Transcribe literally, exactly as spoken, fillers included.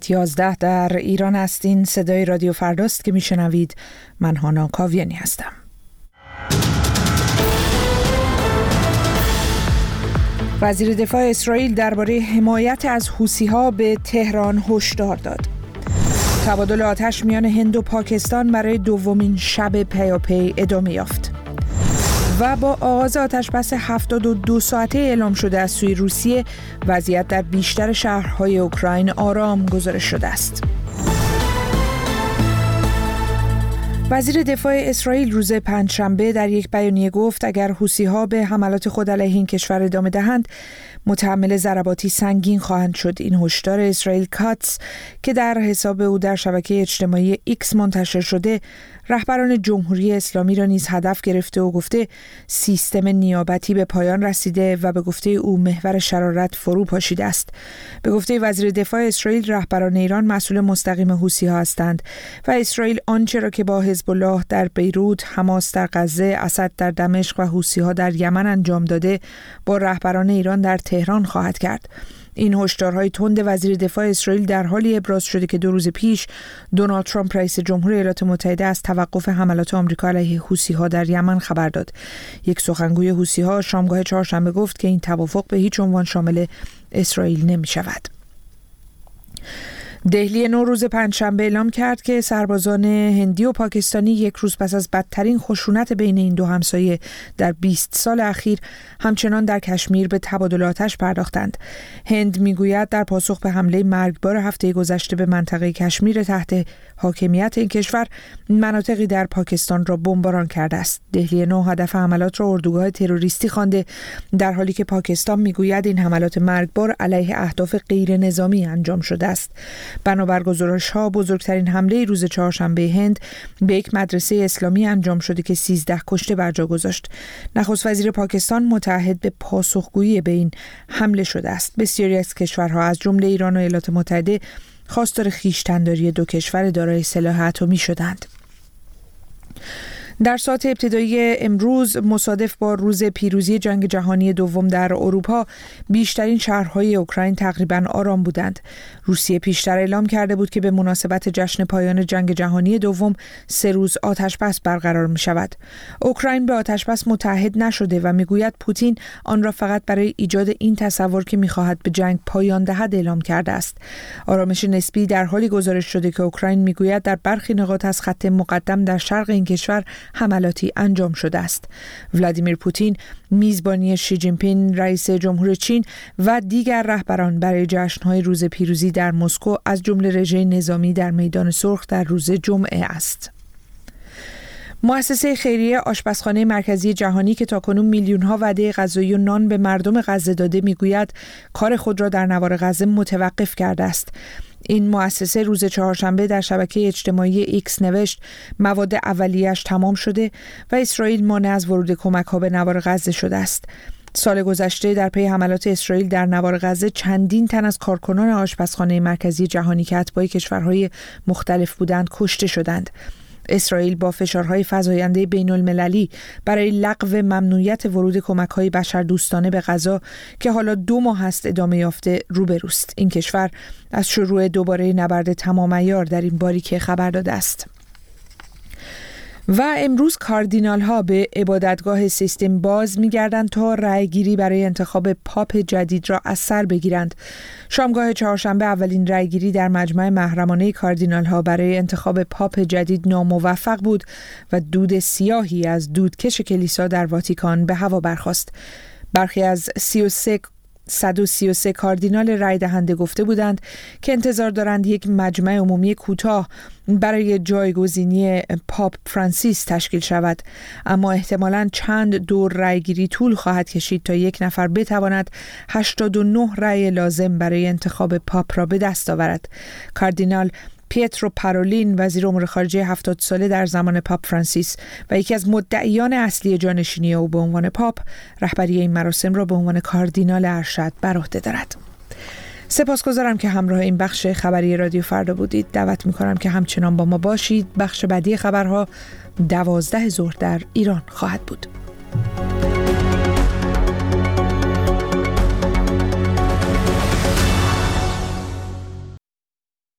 یازده در ایران هستین. صدای رادیو فرداست که میشنوید. من هانا کاویانی هستم. وزیر دفاع اسرائیل درباره حمایت از حوثی‌ها به تهران هشدار داد. تبادل آتش میان هند و پاکستان برای دومین شب پیاپی ادامه یافت. و با آغاز آتشبس هفتاد و دو ساعته اعلام شده از سوی روسیه، وضعیت در بیشتر شهرهای اوکراین آرام گزارش شده است. وزیر دفاع اسرائیل روز پنجشنبه در یک بیانیه گفت اگر حوثی‌ها به حملات خود علیه این کشور ادامه دهند، متحمل ضرباتی سنگین خواهند شد. این هشدار اسرائیل کاتس که در حساب او در شبکه اجتماعی ایکس منتشر شده، رهبران جمهوری اسلامی را نیز هدف گرفته و گفته سیستم نیابتی به پایان رسیده و به گفته او محور شرارت فرو پاشیده است. به گفته وزیر دفاع اسرائیل، رهبران ایران مسئول مستقیم حوثی‌ها هستند و اسرائیل آنچه را که با حزب الله در بیروت، حماس در غزه، اسد در دمشق و حوثی‌ها در یمن انجام داده، با رهبران ایران در تهران خواهد کرد. این هشدارهای تند وزیر دفاع اسرائیل در حالی ابراز شده که دو روز پیش دونالد ترامپ رئیس جمهور ایالات متحده از توقف حملات آمریکا علیه حوثی‌ها در یمن خبر داد. یک سخنگوی حوثی‌ها شامگاه چهارشنبه گفت که این توافق به هیچ عنوان شامل اسرائیل نمی‌شود. دهلی نو روز پنجشنبه اعلام کرد که سربازان هندی و پاکستانی یک روز پس از بدترین خشونت بین این دو همسایه در بیست سال اخیر همچنان در کشمیر به تبادل آتش پرداختند. هند میگوید در پاسخ به حمله مرگبار هفته گذشته به منطقه کشمیر تحت حاکمیت این کشور، مناطقی در پاکستان را بمباران کرده است. دهلی نو هدف حملات را اردوگاه تروریستی خوانده، در حالی که پاکستان میگوید این حملات مرگبار علیه اهداف غیر نظامی انجام شده است. بنابر گزارش‌ها بزرگترین حمله روز چهارشنبه هند به یک مدرسه اسلامی انجام شده که سیزده کشته بر جا گذاشت. نخست وزیر پاکستان متعهد به پاسخگویی به این حمله شده است. بسیاری از کشورها از جمله ایران و ایالات متحده خواستار خویشتن‌داری دو کشور دارای سلاح اتمی شدند. در ساعت ابتدایی امروز مصادف با روز پیروزی جنگ جهانی دوم در اروپا، بیشترین شهرهای اوکراین تقریباً آرام بودند. روسیه پیشتر اعلام کرده بود که به مناسبت جشن پایان جنگ جهانی دوم سه روز آتشبس برقرار می شود. اوکراین به آتشبس متحد نشده و میگوید پوتین آن را فقط برای ایجاد این تصور که میخواهد به جنگ پایان دهد اعلام کرده است. آرامش نسبی در حالی گزارش شده که اوکراین میگوید در برخی نقاط از خط مقدم در شرق این کشور حملاتی انجام شده است. ولادیمیر پوتین میزبانی شی جین پینگ رئیس جمهور چین و دیگر رهبران برای جشن‌های روز پیروزی در مسکو از جمله رژه نظامی در میدان سرخ در روز جمعه است. مؤسسه خیریه آشپزخانه مرکزی جهانی که تاکنون میلیون‌ها وعده غذایی و نان به مردم غزه داده میگوید کار خود را در نوار غزه متوقف کرده است. این مؤسسه روز چهارشنبه در شبکه اجتماعی ایکس نوشت مواد اولیه‌اش تمام شده و اسرائیل مانع از ورود کمک‌ها به نوار غزه شده است. سال گذشته در پی حملات اسرائیل در نوار غزه چندین تن از کارکنان آشپزخانه مرکزی جهانی که اتباع کشورهای مختلف بودند کشته شدند. اسرائیل با فشارهای فزاینده بین المللی برای لغو ممنوعیت ورود کمک‌های بشردوستانه به غزه که حالا دو ماه است ادامه یافته روبروست. این کشور از شروع دوباره نبرد تمام عیار در این باریکه خبر داده است. و امروز کاردینال ها به عبادتگاه سیستم باز می‌گردند تا رأیگیری برای انتخاب پاپ جدید را از سر بگیرند. شامگاه چهارشنبه اولین رأیگیری در مجمع محرمانه کاردینال ها برای انتخاب پاپ جدید ناموفق بود و دود سیاهی از دودکش کلیسا در واتیکان به هوا برخاست. برخی از سی و سه صد و سی و سه کاردینال رای دهنده گفته بودند که انتظار دارند یک مجمع عمومی کوتاه برای جایگزینی پاپ فرانسیس تشکیل شود، اما احتمالاً چند دور رایگیری طول خواهد کشید تا یک نفر بتواند هشتاد و نه رای لازم برای انتخاب پاپ را به دست آورد. کاردینال پیترو پارولین وزیر امور خارجه هفتاد ساله در زمان پاپ فرانسیس و یکی از مدعیان اصلی جانشینی او به عنوان پاپ، رهبری این مراسم را به عنوان کاردینال ارشد بر عهده دارد. سپاسگزارم که همراه این بخش خبری رادیو فردا بودید. دعوت می‌کنم که همچنان با ما باشید. بخش بعدی خبرها دوازده ظهر در ایران خواهد بود.